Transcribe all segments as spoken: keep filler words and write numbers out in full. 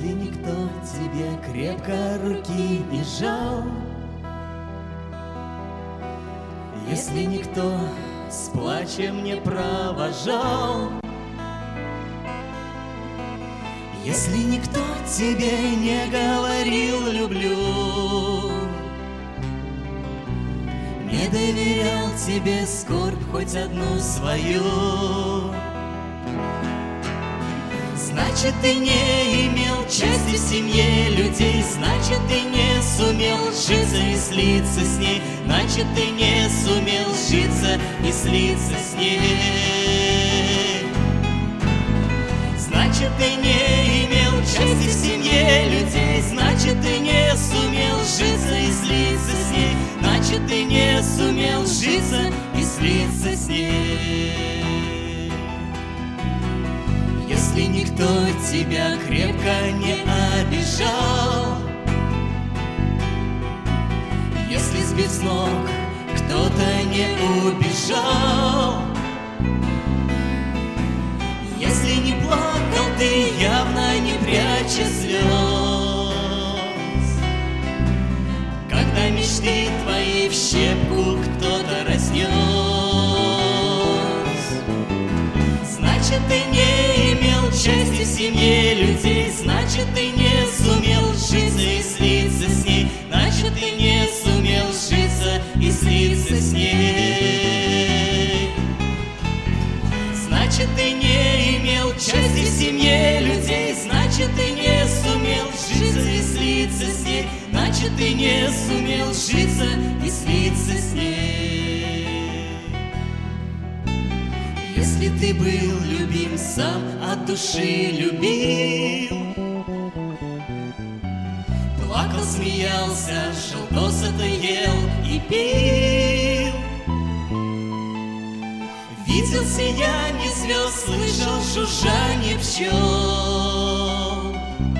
никто тебе крепко руки не жал, если никто с плачем не провожал, если никто тебе не говорил «люблю», не доверял тебе скорбь хоть одну свою, значит, ты не имел части в семье людей, значит, ты не сумел житься и слиться с ней, значит, ты не сумел житься и слиться с ней. Значит, ты не имел части в семье людей, значит, ты не сумел житься и слиться с ней, значит, ты не сумел житься и слиться с ней. Если никто тебя крепко не обижал, если сбив с ног кто-то не убежал, если не плакал ты, явно не пряча слез, когда мечты твои в щепку кто-то разнес, значит, ты не имел части в семье людей, значит, ты не сумел житься и слиться с ней, значит, ты не сумел житься и слиться с ней. Значит, ты не имел части в семье людей, значит, ты не сумел житься и слиться с ней, значит, ты не сумел житься и слиться с ней. Если ты был любим сам, от души любил, плакал, смеялся, шел досыта, ел и пил, видел сияние звезд, слышал жужжание пчел,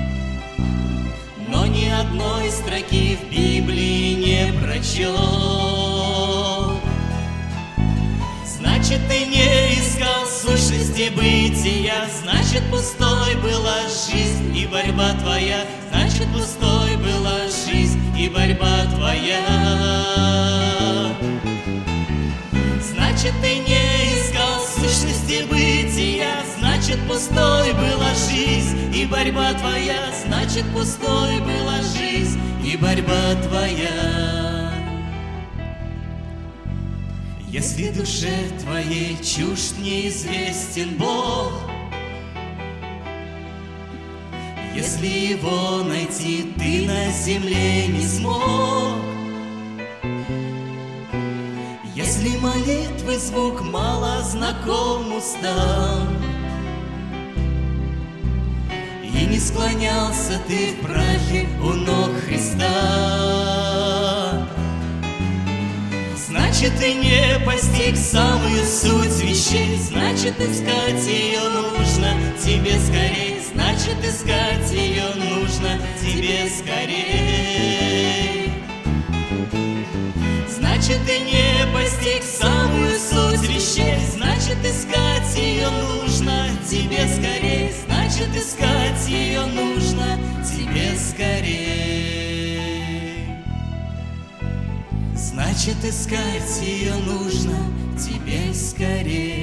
но ни одной строки в Библии не прочел. Значит, ты не искал сущности бытия, значит, пустой была жизнь и борьба твоя, значит, пустой была жизнь и борьба твоя. Значит, ты не искал сущности бытия, значит, пустой была жизнь и борьба твоя, значит, пустой была жизнь и борьба твоя. Если душе твоей чужд неизвестен Бог, если его найти ты на земле не смог, если молитвы звук мало знаком устам, и не склонялся ты в прахе у ног Христа, значит, ты не постиг самую суть вещей, значит, искать ее нужно тебе скорей, значит, искать ее нужно тебе скорей. Значит, ты не постиг самую суть вещей, значит, искать ее нужно тебе скорей, значит, искать ее нужно тебе скорей. Значит, искать ее нужно тебе скорей.